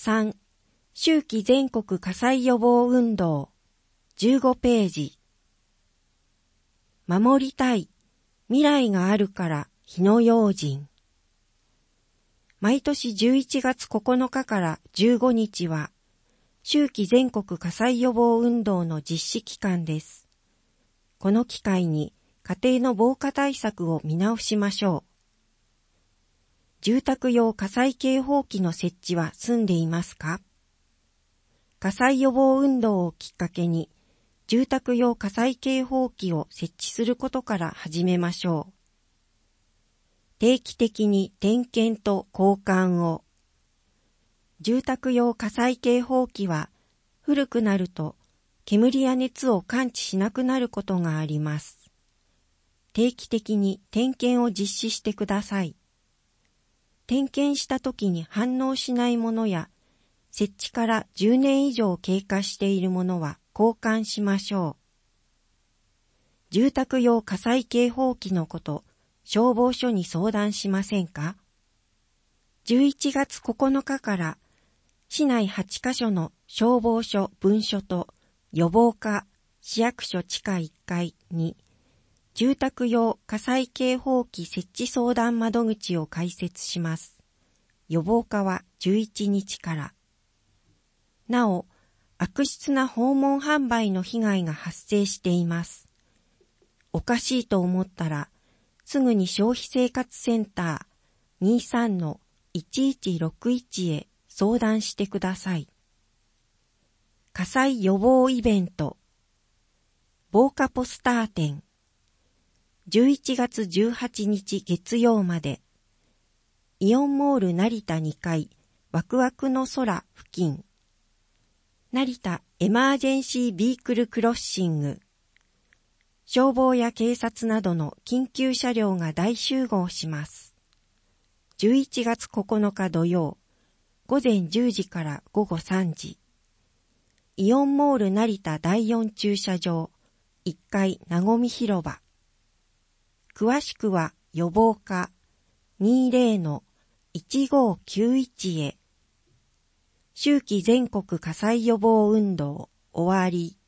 3、秋季全国火災予防運動、15ページ。守りたい、未来があるから火の用心。毎年11月9日から15日は、秋季全国火災予防運動の実施期間です。この機会に家庭の防火対策を見直しましょう。住宅用火災警報器の設置は済んでいますか？火災予防運動をきっかけに、住宅用火災警報器を設置することから始めましょう。定期的に点検と交換を。住宅用火災警報器は古くなると煙や熱を感知しなくなることがあります。定期的に点検を実施してください。点検した時に反応しないものや設置から10年以上経過しているものは交換しましょう。住宅用火災警報器のこと、消防署に相談しませんか？ 11 月9日から市内8カ所の消防署分署と予防課市役所地下1階に住宅用火災警報器設置相談窓口を開設します。予防課は11日から。なお、悪質な訪問販売の被害が発生しています。おかしいと思ったら、すぐに消費生活センター 23-1161 へ相談してください。火災予防イベント、防火ポスター展、11月18日月曜まで、イオンモール成田2階ワクワクの空付近、成田エマージェンシービークルクロッシング、消防や警察などの緊急車両が大集合します。11月9日土曜、午前10時から午後3時、イオンモール成田第4駐車場、1階なごみ広場。詳しくは予防課 20-1591 へ。秋季全国火災予防運動終わり。